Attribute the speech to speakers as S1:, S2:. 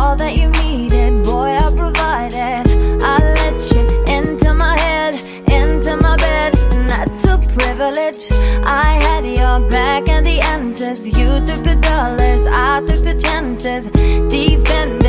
S1: all that you needed, boy, I provided. I let you into my head, into my bed, and that's a privilege. I had your back and the answers. You took the dollars, I took the chances, defended